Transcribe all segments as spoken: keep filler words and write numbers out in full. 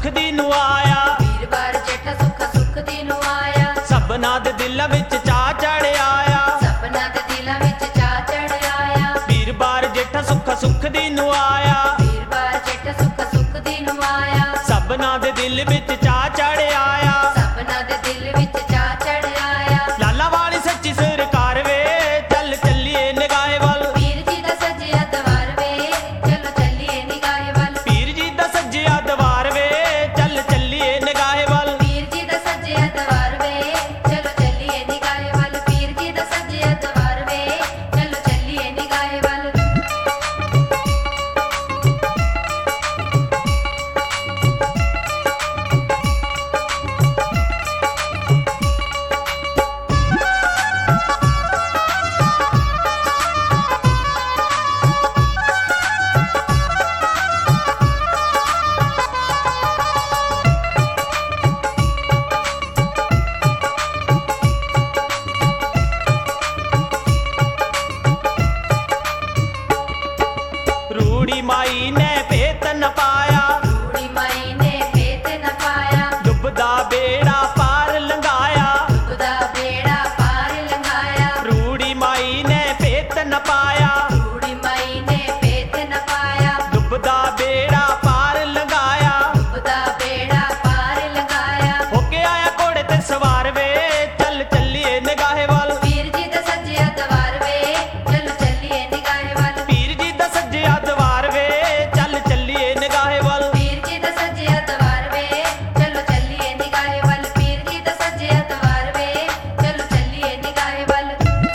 ਦੀ ਨੂੰ ਆਇਆ। ਵੀਰਵਾਰ ਜੇਠਾ ਸੁੱਖ ਸੁੱਖ ਦੀ ਨੂੰ ਆਇਆ। ਸਭਨਾਂ ਦੇ ਦਿਲਾਂ ਵਿੱਚ ਚਾਅ ਚੜ੍ਹ ਆਇਆ। ਸਭਨਾਂ ਦੇ ਦਿਲਾਂ ਵਿੱਚ ਚਾਅ ਚੜ੍ਹ ਆਇਆ। ਵੀਰਵਾਰ ਜੇਠਾ ਸੁੱਖ ਸੁੱਖ ਦੀ ਨੂੰ ਆਇਆ। ਵੀਰਵਾਰ ਜੇਠਾ ਸੁੱਖ ਸੁੱਖ ਦੀ ਨੂੰ ਆਇਆ। ਸਭਨਾਂ ਦੇ ਦਿਲ ਵਿੱਚ ਚਾਅ ਚੜ੍ਹ ਆਇਆ। ਸਭਨਾਂ ਦੇ ਦਿਲ ਵਿੱਚ ਚਾਅ ਚੜ੍ਹ ਆਇਆ। ਲਾਲਾ ਵਾਲੀ ਸੱਚੀ ਸਰਕਾਰ ਵੇ ਚੱਲ ਚੱਲੀਏ ਨਿਗਾਹੇ ਵੱਲ। ਪੀਰ ਜੀ ਦਾ ਸੱਜਿਆ ਦਵਾਰ ਵੇ ਚਲੋ ਚੱਲੀਏ ਨਿਗਾਹੇ ਵੱਲ। ਪੀਰ ਜੀ ਦਾ ਸੱਜਿਆ ਦਵਾਰ ਵੇ ਚੱਲ ਚੱਲੀਏ ਨਿਗਾਹੇ ਵੱਲ। ਪੀਰ ਜੀ ਦਾ ਸੱਜਿਆ ਦਵਾਰ ਵੇ ਚਲੋ ਚੱਲੀਏ ਨਿਗਾਹੇ ਵੱਲ। ਪੀਰ ਜੀ ਦਾ ਸੱਜਿਆ ਦਵਾਰ ਵੇ ਚਲੋ ਚੱਲੀਏ ਨਿਗਾਹੇ ਵੱਲ। ਰੂੜੀ ਮਾਈ ਨੇ ਭੇਤ ਨ ਪਾਇਆ। ਰੂੜੀ ਮਾਈ ਨੇ ਭੇਤ ਨ ਪਾਇਆ। ਡੁੱਬਦਾ ਬੇੜਾ ਪਾਰ ਲੰਘਾਇਆ। ਡੁੱਬਦਾ ਬੇੜਾ ਪਾਰ ਲੰਘਾਇਆ। ਰੂੜੀ ਮਾਈ ਨੇ ਭੇਤ ਨ ਪਾਇਆ। ਰੂੜੀ ਮਾਈ ਨੇ ਭੇਤ ਨ ਪਾਇਆ। ਡੁੱਬਦਾ ਬੇੜਾ ਪਾਰ ਲੰਘਾਇਆ। ਡੁੱਬਦਾ ਬੇੜਾ ਪਾਰ ਲੰਘਾਇਆ। ਹੋ ਕੇ ਆਇਆ ਘੋੜੇ ਤੇ ਸਵਾਰ ਵੇ ਚੱਲ ਚੱਲੀਏ ਨਿਗਾਹੇ ਵੱਲ। ਪੀਰ ਜੀ ਦਾ ਸੱਜਿਆ ਦਵਾਰ ਵੇ ਚਲੋ ਚੱਲੀਏ ਨਿਗਾਹੇ ਵੱਲ। ਪੀਰ ਜੀ ਦਾ ਸੱਜਿਆ ਦਵਾਰ ਵੇ ਚੱਲ ਚੱਲੀਏ ਨਿਗਾਹੇ ਵੱਲ। ਪੀਰ ਜੀ ਦਾ ਸੱਜਿਆ ਦਵਾਰ ਵੇ ਚਲੋ ਚੱਲੀਏ ਨਿਗਾਹੇ ਵੱਲ। ਪੀਰ ਜੀ ਦਾ ਸੱਜਿਆ ਦਵਾਰ ਵੇ ਚਲੋ ਚੱਲੀਏ ਨਿਗਾਹੇ ਵੱਲ।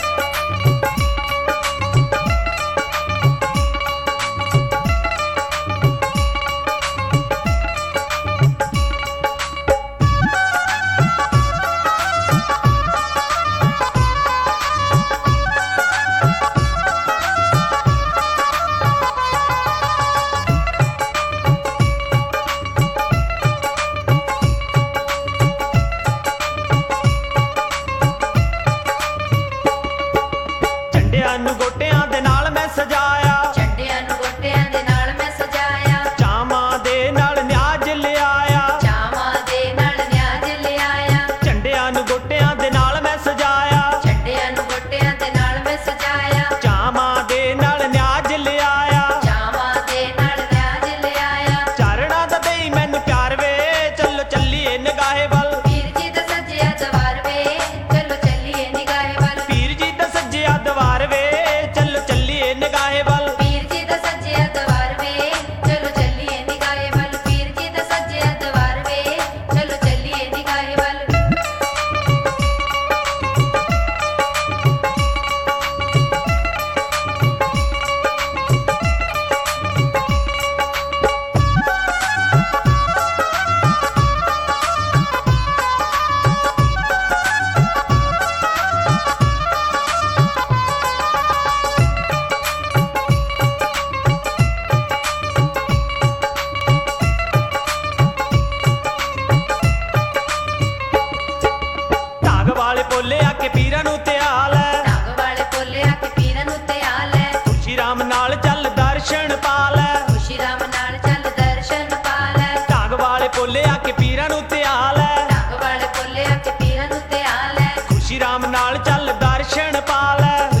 ਝੰਡਿਆਂ ਨੂੰ ਗੋਟਿਆਂ ਦੇ ਨਾਲ ਮੈਂ ਸਜਾਇਆ। ਝੰਡਿਆਂ ਨੂੰ ਗੋਟਿਆਂ ਦੇ ਨਾਲ ਮੈਂ ਸਜਾਇਆ। ਚਾਵਾਂ ਦੇ ਨਾਲ ਨਿਆਜ ਲਿਆਇਆ। ਚਾਵਾਂ ਦੇ ਨਾਲ ਨਿਆਜ ਲਿਆਇਆ। ਝੰਡਿਆਂ ਨੂੰ ਗੋਟਿਆਂ ਦੇ ਨਾਲ ਮੈਂ ਸਜਾਇਆ। ਝੰਡਿਆਂ ਨੂੰ ਗੋਟਿਆਂ ਦੇ ਨਾਲ ਮੈਂ ਸਜਾਇਆ। ਚਾਵਾਂ ਦੇ ਨਾਲ ਨਿਆਜ ਲਿਆਇਆ। ਚਾਵਾਂ ਦੇ ਨਾਲ ਨਿਆਜ ਲਿਆਇਆ। ਚਾਰਣਾ ਦਾ ਦੇਈ ਮੈਨੂੰ ਪਿਆਰ ਵੇ ਚੱਲੋ ਚੱਲੀਏ ਨਿਗਾਹੇ ਵੱਲ। ਪੀਰ ਜੀ ਦਾ ਸੱਜਿਆ ਦਵਾਰ ਵੇ ਚਲੋ ਚੱਲੀਏ ਨਿਗਾਹੇ ਵੱਲ। ਪੀਰ ਜੀ ਦਾ ਸੱਜਿਆ ਦਵਾਰ ਵੇ ਚੱਲੋ ਚੱਲੀਏ ਨਿਗਾਹੇ ਵੱਲ। ਪੀਰ ਜੀ ਦਾ ਸੱਜਿਆ ਦਵਾਰ ਵੇ ਚਲੋ ਚੱਲੀਏ ਨਿਗਾਹੇ ਵੱਲ। ਪੀਰ ਜੀ ਦਾ ਸੱਜਿਆ ਦਵਾਰ ਵੇ ਚਲੋ ਚੱਲੀਏ ਨਿਗਾਹੇ ਵੱਲ। ਢਾਗ ਵਾਲੇ ਬੋਲੇ ਆ ਕੇ ਪੀਰਾਂ ਨੂੰ ਧਿਆਲ ਹੈ। ਢੰਗ ਵਾਲੇ ਬੋਲੇ ਆ ਕਿ ਪੀਰਾਂ ਨੂੰ ਧਿਆਲ ਹੈ। ਖੁਸ਼ੀ ਰਾਮ ਨਾਲ ਚੱਲ ਦਰਸ਼ਨ ਪਾ ਲੈ। ਖੁਸ਼ੀ ਰਾਮ ਨਾਲ ਚੱਲ ਦਰਸ਼ਨ ਪਾ ਲੈ। ਢਾਗ ਵਾਲੇ ਬੋਲੇ ਆ ਕੇ ਪੀਰਾਂ ਨੂੰ ਧਿਆਲ ਹੈ। ਢੰਗ ਵਾਲੇ ਬੋਲੇ ਆ ਕਿ ਪੀਰਾਂ ਨੂੰ ਧਿਆਲ ਹੈ। ਖੁਸ਼ੀ ਰਾਮ ਨਾਲ ਚੱਲ ਦਰਸ਼ਨ ਪਾ ਲੈ।